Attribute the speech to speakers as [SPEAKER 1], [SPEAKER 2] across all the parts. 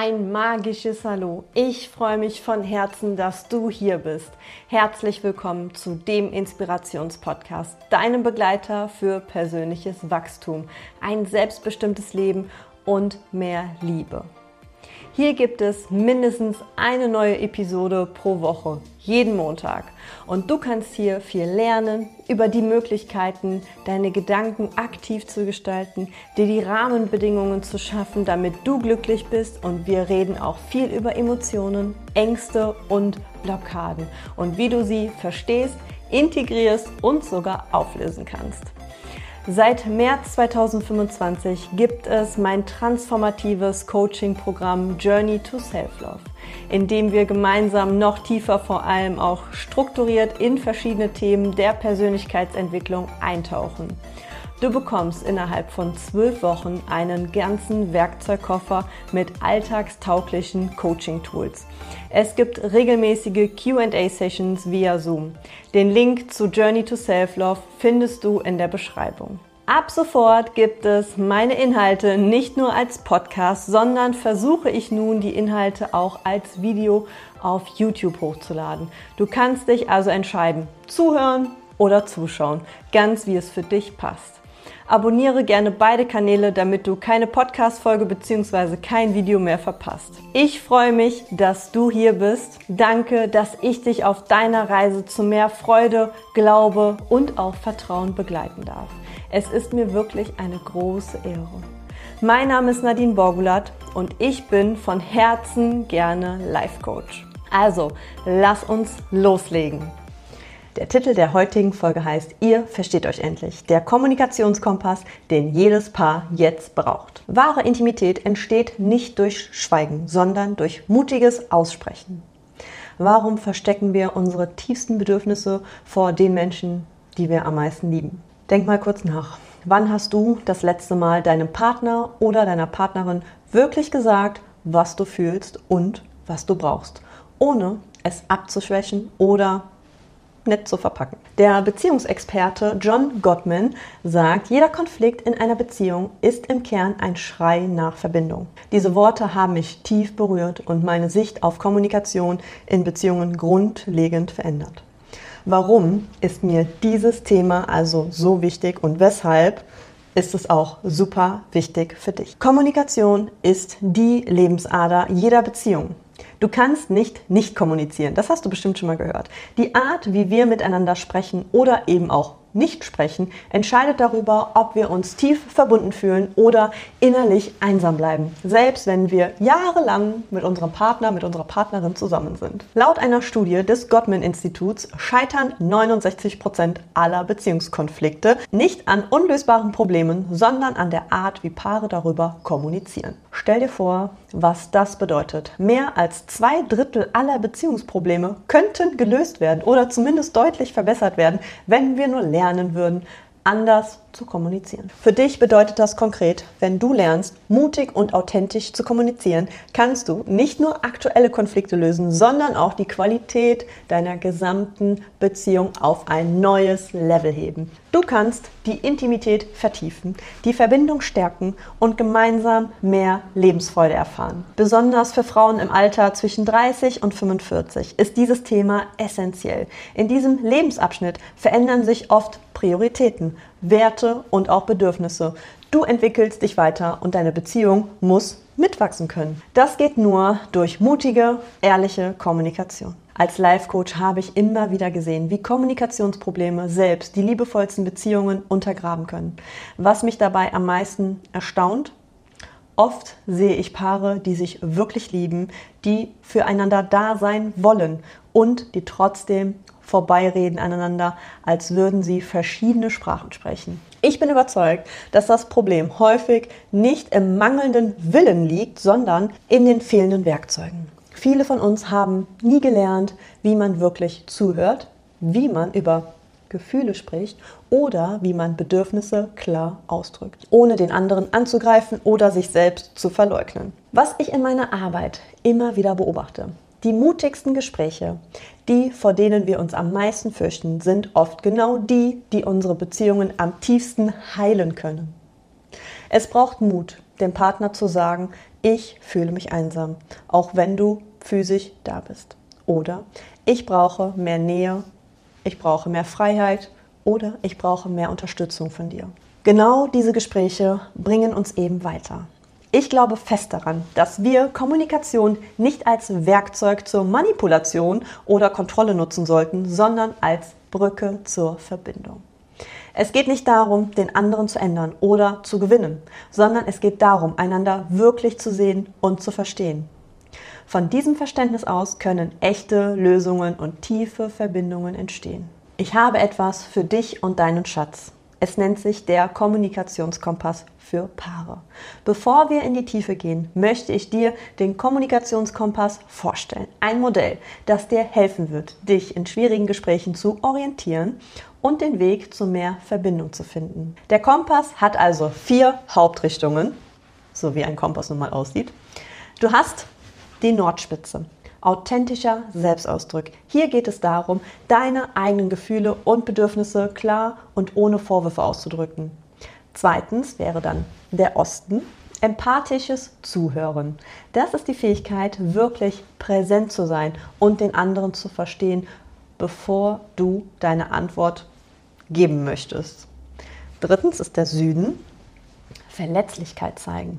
[SPEAKER 1] Ein magisches Hallo. Ich freue mich von Herzen, dass du hier bist. Herzlich willkommen zu dem Inspirationspodcast, deinem Begleiter für persönliches Wachstum, ein selbstbestimmtes Leben und mehr Liebe. Hier gibt es mindestens eine neue Episode pro Woche, jeden Montag. Und du kannst hier viel lernen über die Möglichkeiten, deine Gedanken aktiv zu gestalten, dir die Rahmenbedingungen zu schaffen, damit du glücklich bist. Und wir reden auch viel über Emotionen, Ängste und Blockaden und wie du sie verstehst, integrierst und sogar auflösen kannst. Seit März 2025 gibt es mein transformatives Coaching-Programm Journey to Self-Love, in dem wir gemeinsam noch tiefer, vor allem auch strukturiert in verschiedene Themen der Persönlichkeitsentwicklung eintauchen. Du bekommst innerhalb von 12 Wochen einen ganzen Werkzeugkoffer mit alltagstauglichen Coaching-Tools. Es gibt regelmäßige Q&A-Sessions via Zoom. Den Link zu Journey to Self-Love findest du in der Beschreibung. Ab sofort gibt es meine Inhalte nicht nur als Podcast, sondern versuche ich nun, die Inhalte auch als Video auf YouTube hochzuladen. Du kannst dich also entscheiden, zuhören oder zuschauen, ganz wie es für dich passt. Abonniere gerne beide Kanäle, damit du keine Podcast-Folge bzw. kein Video mehr verpasst. Ich freue mich, dass du hier bist. Danke, dass ich dich auf deiner Reise zu mehr Freude, Glaube und auch Vertrauen begleiten darf. Es ist mir wirklich eine große Ehre. Mein Name ist Nadine Borgulat und ich bin von Herzen gerne Life Coach. Also, lass uns loslegen. Der Titel der heutigen Folge heißt Ihr versteht euch endlich. Der Kommunikationskompass, den jedes Paar jetzt braucht. Wahre Intimität entsteht nicht durch Schweigen, sondern durch mutiges Aussprechen. Warum verstecken wir unsere tiefsten Bedürfnisse vor den Menschen, die wir am meisten lieben? Denk mal kurz nach. Wann hast du das letzte Mal deinem Partner oder deiner Partnerin wirklich gesagt, was du fühlst und was du brauchst, ohne es abzuschwächen oder nett zu verpacken? Der Beziehungsexperte John Gottman sagt, jeder Konflikt in einer Beziehung ist im Kern ein Schrei nach Verbindung. Diese Worte haben mich tief berührt und meine Sicht auf Kommunikation in Beziehungen grundlegend verändert. Warum ist mir dieses Thema also so wichtig und weshalb ist es auch super wichtig für dich? Kommunikation ist die Lebensader jeder Beziehung. Du kannst nicht kommunizieren, das hast du bestimmt schon mal gehört. Die Art, wie wir miteinander sprechen oder eben auch nicht sprechen, entscheidet darüber, ob wir uns tief verbunden fühlen oder innerlich einsam bleiben, selbst wenn wir jahrelang mit unserem Partner, mit unserer Partnerin zusammen sind. Laut einer Studie des Gottman-Instituts scheitern 69% aller Beziehungskonflikte nicht an unlösbaren Problemen, sondern an der Art, wie Paare darüber kommunizieren. Stell dir vor, was das bedeutet. Mehr als 2/3 aller Beziehungsprobleme könnten gelöst werden oder zumindest deutlich verbessert werden, wenn wir nur lernen würden, anders zu kommunizieren. Für dich bedeutet das konkret, wenn du lernst, mutig und authentisch zu kommunizieren, kannst du nicht nur aktuelle Konflikte lösen, sondern auch die Qualität deiner gesamten Beziehung auf ein neues Level heben. Du kannst die Intimität vertiefen, die Verbindung stärken und gemeinsam mehr Lebensfreude erfahren. Besonders für Frauen im Alter zwischen 30 und 45 ist dieses Thema essentiell. In diesem Lebensabschnitt verändern sich oft Prioritäten, Werte und auch Bedürfnisse. Du entwickelst dich weiter und deine Beziehung muss mitwachsen können. Das geht nur durch mutige, ehrliche Kommunikation. Als Life-Coach habe ich immer wieder gesehen, wie Kommunikationsprobleme selbst die liebevollsten Beziehungen untergraben können. Was mich dabei am meisten erstaunt: oft sehe ich Paare, die sich wirklich lieben, die füreinander da sein wollen und die trotzdem vorbeireden aneinander, als würden sie verschiedene Sprachen sprechen. Ich bin überzeugt, dass das Problem häufig nicht im mangelnden Willen liegt, sondern in den fehlenden Werkzeugen. Viele von uns haben nie gelernt, wie man wirklich zuhört, wie man über Gefühle spricht oder wie man Bedürfnisse klar ausdrückt, ohne den anderen anzugreifen oder sich selbst zu verleugnen. Was ich in meiner Arbeit immer wieder beobachte: die mutigsten Gespräche, die, vor denen wir uns am meisten fürchten, sind oft genau die, die unsere Beziehungen am tiefsten heilen können. Es braucht Mut, dem Partner zu sagen, ich fühle mich einsam, auch wenn du physisch da bist. Oder ich brauche mehr Nähe, ich brauche mehr Freiheit oder ich brauche mehr Unterstützung von dir. Genau diese Gespräche bringen uns eben weiter. Ich glaube fest daran, dass wir Kommunikation nicht als Werkzeug zur Manipulation oder Kontrolle nutzen sollten, sondern als Brücke zur Verbindung. Es geht nicht darum, den anderen zu ändern oder zu gewinnen, sondern es geht darum, einander wirklich zu sehen und zu verstehen. Von diesem Verständnis aus können echte Lösungen und tiefe Verbindungen entstehen. Ich habe etwas für dich und deinen Schatz. Es nennt sich der Kommunikationskompass für Paare. Bevor wir in die Tiefe gehen, möchte ich dir den Kommunikationskompass vorstellen. Ein Modell, das dir helfen wird, dich in schwierigen Gesprächen zu orientieren und den Weg zu mehr Verbindung zu finden. Der Kompass hat also 4 Hauptrichtungen, so wie ein Kompass nun mal aussieht. Du hast die Nordspitze. Authentischer Selbstausdruck. Hier geht es darum, deine eigenen Gefühle und Bedürfnisse klar und ohne Vorwürfe auszudrücken. Zweitens wäre dann der Osten. Empathisches Zuhören. Das ist die Fähigkeit, wirklich präsent zu sein und den anderen zu verstehen, bevor du deine Antwort geben möchtest. Drittens ist der Süden. Verletzlichkeit zeigen.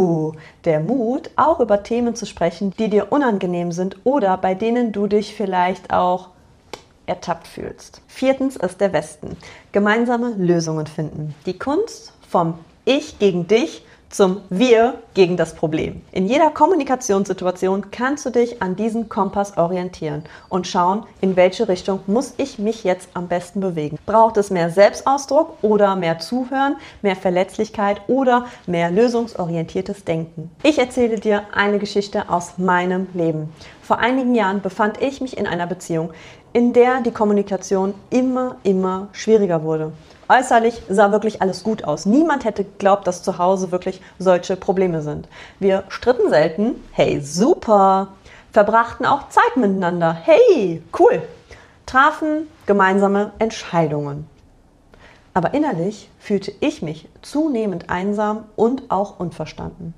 [SPEAKER 1] Der Mut, auch über Themen zu sprechen, die dir unangenehm sind oder bei denen du dich vielleicht auch ertappt fühlst. Viertens ist der Westen. Gemeinsame Lösungen finden. Die Kunst vom Ich gegen dich zum Wir gegen das Problem. In jeder Kommunikationssituation kannst du dich an diesem Kompass orientieren und schauen, in welche Richtung muss ich mich jetzt am besten bewegen. Braucht es mehr Selbstausdruck oder mehr Zuhören, mehr Verletzlichkeit oder mehr lösungsorientiertes Denken? Ich erzähle dir eine Geschichte aus meinem Leben. Vor einigen Jahren befand ich mich in einer Beziehung, in der die Kommunikation immer schwieriger wurde. Äußerlich sah wirklich alles gut aus. Niemand hätte geglaubt, dass zu Hause wirklich solche Probleme sind. Wir stritten selten. Hey, super! Verbrachten auch Zeit miteinander. Hey, cool! Trafen gemeinsame Entscheidungen. Aber innerlich fühlte ich mich zunehmend einsam und auch unverstanden.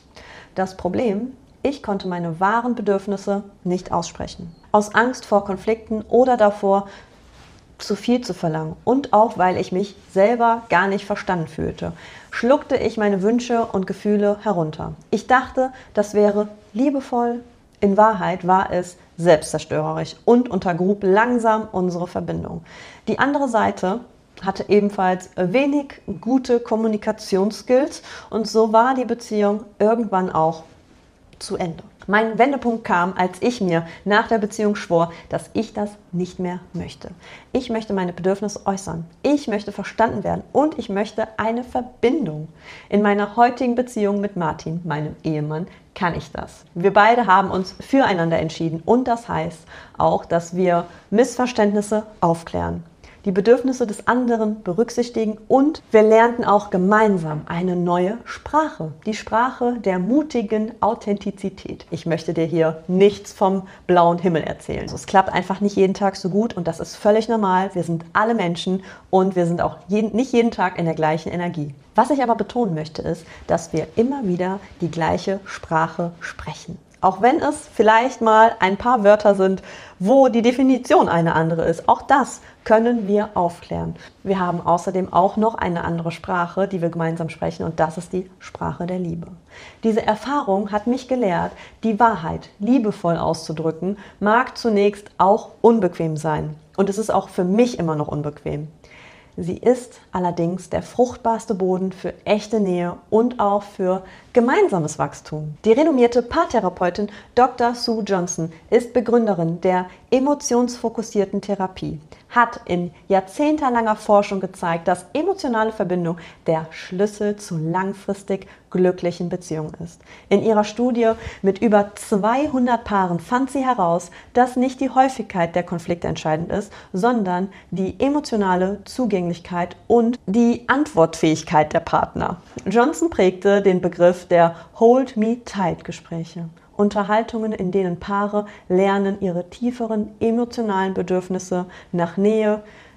[SPEAKER 1] Das Problem: ich konnte meine wahren Bedürfnisse nicht aussprechen. Aus Angst vor Konflikten oder davor, zu viel zu verlangen und auch, weil ich mich selber gar nicht verstanden fühlte, schluckte ich meine Wünsche und Gefühle herunter. Ich dachte, das wäre liebevoll. In Wahrheit war es selbstzerstörerisch und untergrub langsam unsere Verbindung. Die andere Seite hatte ebenfalls wenig gute Kommunikationsskills und so war die Beziehung irgendwann auch zu Ende. Mein Wendepunkt kam, als ich mir nach der Beziehung schwor, dass ich das nicht mehr möchte. Ich möchte meine Bedürfnisse äußern. Ich möchte verstanden werden und ich möchte eine Verbindung. In meiner heutigen Beziehung mit Martin, meinem Ehemann, kann ich das. Wir beide haben uns füreinander entschieden und das heißt auch, dass wir Missverständnisse aufklären, die Bedürfnisse des anderen berücksichtigen und wir lernten auch gemeinsam eine neue Sprache. Die Sprache der mutigen Authentizität. Ich möchte dir hier nichts vom blauen Himmel erzählen. Also es klappt einfach nicht jeden Tag so gut und das ist völlig normal. Wir sind alle Menschen und wir sind auch nicht jeden Tag in der gleichen Energie. Was ich aber betonen möchte ist, dass wir immer wieder die gleiche Sprache sprechen. Auch wenn es vielleicht mal ein paar Wörter sind, wo die Definition eine andere ist. Auch das können wir aufklären. Wir haben außerdem auch noch eine andere Sprache, die wir gemeinsam sprechen und das ist die Sprache der Liebe. Diese Erfahrung hat mich gelehrt, die Wahrheit liebevoll auszudrücken, mag zunächst auch unbequem sein. Und es ist auch für mich immer noch unbequem. Sie ist allerdings der fruchtbarste Boden für echte Nähe und auch für gemeinsames Wachstum. Die renommierte Paartherapeutin Dr. Sue Johnson ist Begründerin der emotionsfokussierten Therapie, hat in jahrzehntelanger Forschung gezeigt, dass emotionale Verbindung der Schlüssel zu langfristig glücklichen Beziehungen ist. In ihrer Studie mit über 200 Paaren fand sie heraus, dass nicht die Häufigkeit der Konflikte entscheidend ist, sondern die emotionale Zugänglichkeit und die Antwortfähigkeit der Partner. Johnson prägte den Begriff der Hold-Me-Tight-Gespräche. Unterhaltungen, in denen Paare lernen, ihre tieferen emotionalen Bedürfnisse nach Nähe,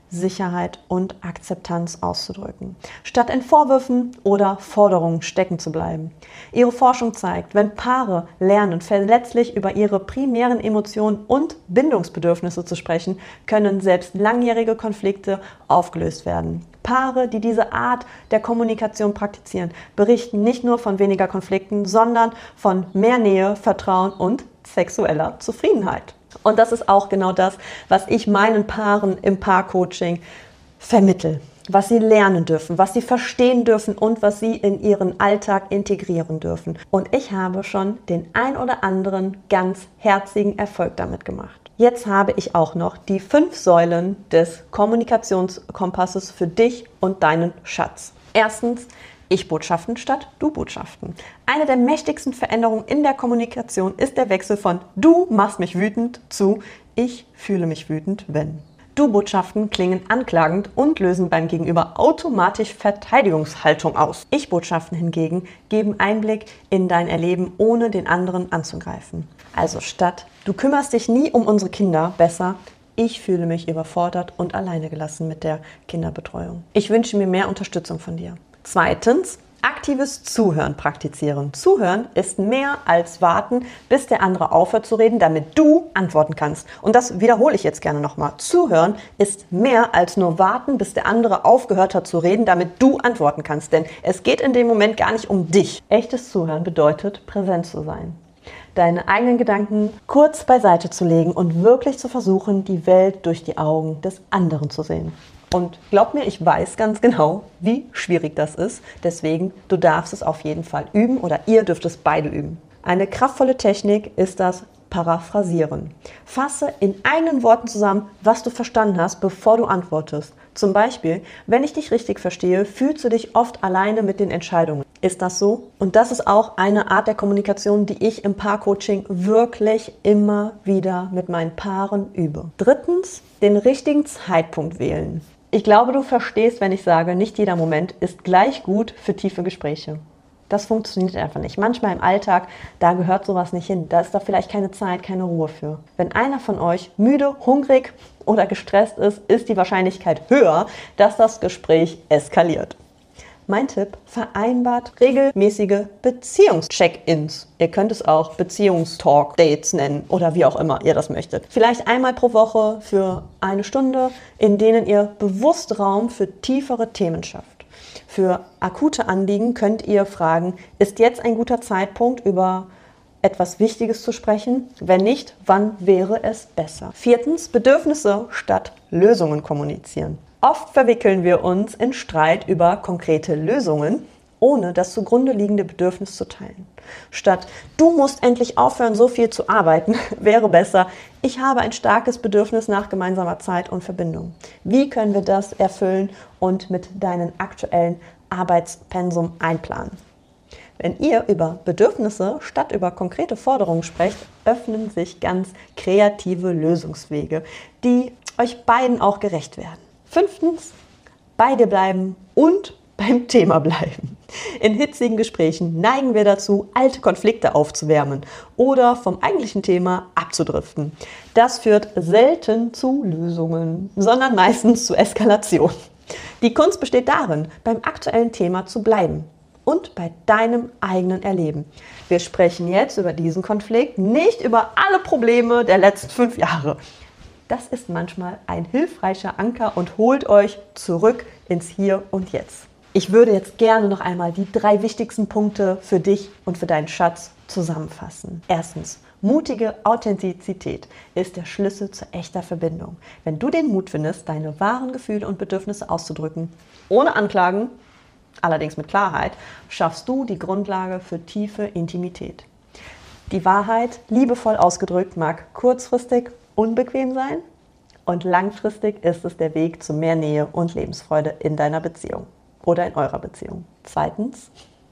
[SPEAKER 1] Sicherheit und Akzeptanz auszudrücken, statt in Vorwürfen oder Forderungen stecken zu bleiben. Ihre Forschung zeigt, wenn Paare lernen, verletzlich über ihre primären Emotionen und Bindungsbedürfnisse zu sprechen, können selbst langjährige Konflikte aufgelöst werden. Paare, die diese Art der Kommunikation praktizieren, berichten nicht nur von weniger Konflikten, sondern von mehr Nähe, Vertrauen und sexueller Zufriedenheit. Und das ist auch genau das, was ich meinen Paaren im Paarcoaching vermittle, was sie lernen dürfen, was sie verstehen dürfen und was sie in ihren Alltag integrieren dürfen. Und ich habe schon den ein oder anderen ganz herzigen Erfolg damit gemacht. Jetzt habe ich auch noch die 5 Säulen des Kommunikationskompasses für dich und deinen Schatz. Erstens, Ich-Botschaften statt Du-Botschaften. Eine der mächtigsten Veränderungen in der Kommunikation ist der Wechsel von Du machst mich wütend zu Ich fühle mich wütend, wenn. Du-Botschaften klingen anklagend und lösen beim Gegenüber automatisch Verteidigungshaltung aus. Ich-Botschaften hingegen geben Einblick in dein Erleben, ohne den anderen anzugreifen. Also statt Du kümmerst dich nie um unsere Kinder, besser Ich fühle mich überfordert und alleine gelassen mit der Kinderbetreuung. Ich wünsche mir mehr Unterstützung von dir. Zweitens, aktives Zuhören praktizieren. Zuhören ist mehr als warten, bis der andere aufhört zu reden, damit du antworten kannst. Und das wiederhole ich jetzt gerne nochmal. Zuhören ist mehr als nur warten, bis der andere aufgehört hat zu reden, damit du antworten kannst. Denn es geht in dem Moment gar nicht um dich. Echtes Zuhören bedeutet, präsent zu sein. Deine eigenen Gedanken kurz beiseite zu legen und wirklich zu versuchen, die Welt durch die Augen des anderen zu sehen. Und glaub mir, ich weiß ganz genau, wie schwierig das ist. Deswegen, du darfst es auf jeden Fall üben oder ihr dürft es beide üben. Eine kraftvolle Technik ist das Paraphrasieren. Fasse in eigenen Worten zusammen, was du verstanden hast, bevor du antwortest. Zum Beispiel, wenn ich dich richtig verstehe, fühlst du dich oft alleine mit den Entscheidungen. Ist das so? Und das ist auch eine Art der Kommunikation, die ich im Paarcoaching wirklich immer wieder mit meinen Paaren übe. Drittens, den richtigen Zeitpunkt wählen. Ich glaube, du verstehst, wenn ich sage, nicht jeder Moment ist gleich gut für tiefe Gespräche. Das funktioniert einfach nicht. Manchmal im Alltag, da gehört sowas nicht hin. Da ist da vielleicht keine Zeit, keine Ruhe für. Wenn einer von euch müde, hungrig oder gestresst ist, ist die Wahrscheinlichkeit höher, dass das Gespräch eskaliert. Mein Tipp, vereinbart regelmäßige Beziehungscheck-ins. Ihr könnt es auch Beziehungstalk-Dates nennen oder wie auch immer ihr das möchtet. Vielleicht einmal pro Woche für 1 Stunde, in denen ihr bewusst Raum für tiefere Themen schafft. Für akute Anliegen könnt ihr fragen, ist jetzt ein guter Zeitpunkt, über etwas Wichtiges zu sprechen? Wenn nicht, wann wäre es besser? Viertens, Bedürfnisse statt Lösungen kommunizieren. Oft verwickeln wir uns in Streit über konkrete Lösungen, ohne das zugrunde liegende Bedürfnis zu teilen. Statt du musst endlich aufhören, so viel zu arbeiten, wäre besser, ich habe ein starkes Bedürfnis nach gemeinsamer Zeit und Verbindung. Wie können wir das erfüllen und mit deinem aktuellen Arbeitspensum einplanen? Wenn ihr über Bedürfnisse statt über konkrete Forderungen sprecht, öffnen sich ganz kreative Lösungswege, die euch beiden auch gerecht werden. Fünftens, bei dir bleiben und beim Thema bleiben. In hitzigen Gesprächen neigen wir dazu, alte Konflikte aufzuwärmen oder vom eigentlichen Thema abzudriften. Das führt selten zu Lösungen, sondern meistens zu Eskalation. Die Kunst besteht darin, beim aktuellen Thema zu bleiben und bei deinem eigenen Erleben. Wir sprechen jetzt über diesen Konflikt, nicht über alle Probleme der letzten 5 Jahre. Das ist manchmal ein hilfreicher Anker und holt euch zurück ins Hier und Jetzt. Ich würde jetzt gerne noch einmal die 3 wichtigsten Punkte für dich und für deinen Schatz zusammenfassen. Erstens, mutige Authentizität ist der Schlüssel zu echter Verbindung. Wenn du den Mut findest, deine wahren Gefühle und Bedürfnisse auszudrücken, ohne Anklagen, allerdings mit Klarheit, schaffst du die Grundlage für tiefe Intimität. Die Wahrheit, liebevoll ausgedrückt, mag kurzfristig unbequem sein und langfristig ist es der Weg zu mehr Nähe und Lebensfreude in deiner Beziehung oder in eurer Beziehung. Zweitens,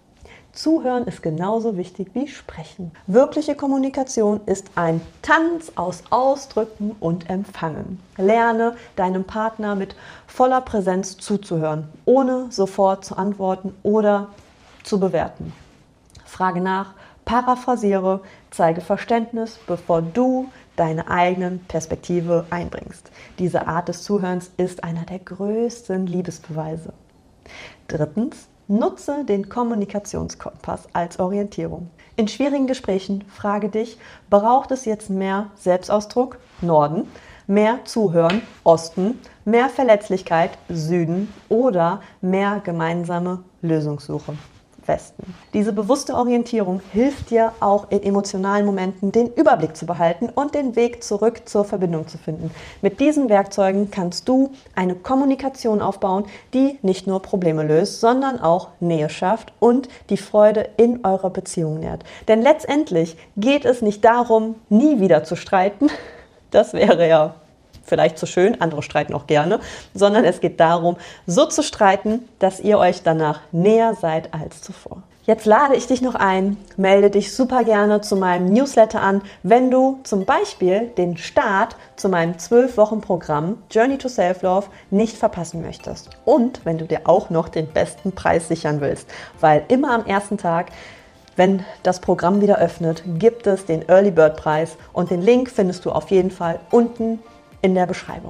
[SPEAKER 1] Zuhören ist genauso wichtig wie Sprechen. Wirkliche Kommunikation ist ein Tanz aus Ausdrücken und Empfangen. Lerne deinem Partner mit voller Präsenz zuzuhören, ohne sofort zu antworten oder zu bewerten. Frage nach, paraphrasiere, zeige Verständnis, bevor du deine eigenen Perspektive einbringst. Diese Art des Zuhörens ist einer der größten Liebesbeweise. Drittens, nutze den Kommunikationskompass als Orientierung. In schwierigen Gesprächen frage dich, braucht es jetzt mehr Selbstausdruck? Norden, mehr Zuhören? Osten, mehr Verletzlichkeit? Süden oder mehr gemeinsame Lösungssuche? Westen. Diese bewusste Orientierung hilft dir auch in emotionalen Momenten den Überblick zu behalten und den Weg zurück zur Verbindung zu finden. Mit diesen Werkzeugen kannst du eine Kommunikation aufbauen, die nicht nur Probleme löst, sondern auch Nähe schafft und die Freude in eurer Beziehung nährt. Denn letztendlich geht es nicht darum, nie wieder zu streiten. Das wäre ja vielleicht zu schön, andere streiten auch gerne, sondern es geht darum, so zu streiten, dass ihr euch danach näher seid als zuvor. Jetzt lade ich dich noch ein, melde dich super gerne zu meinem Newsletter an, wenn du zum Beispiel den Start zu meinem 12-Wochen-Programm Journey to Self-Love nicht verpassen möchtest. Und wenn du dir auch noch den besten Preis sichern willst, weil immer am ersten Tag, wenn das Programm wieder öffnet, gibt es den Early Bird Preis und den Link findest du auf jeden Fall unten in der Beschreibung.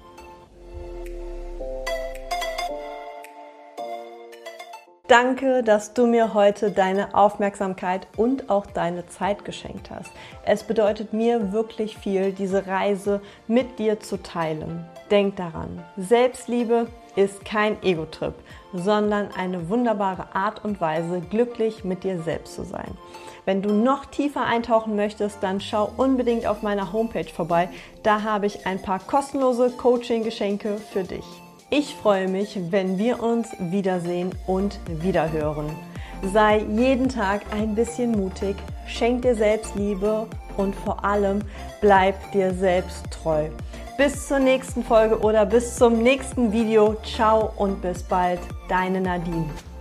[SPEAKER 1] Danke, dass du mir heute deine Aufmerksamkeit und auch deine Zeit geschenkt hast. Es bedeutet mir wirklich viel, diese Reise mit dir zu teilen. Denk daran, Selbstliebe ist kein Ego-Trip, sondern eine wunderbare Art und Weise, glücklich mit dir selbst zu sein. Wenn du noch tiefer eintauchen möchtest, dann schau unbedingt auf meiner Homepage vorbei. Da habe ich ein paar kostenlose Coaching-Geschenke für dich. Ich freue mich, wenn wir uns wiedersehen und wiederhören. Sei jeden Tag ein bisschen mutig, schenk dir Selbstliebe und vor allem bleib dir selbst treu. Bis zur nächsten Folge oder bis zum nächsten Video. Ciao und bis bald, deine Nadine.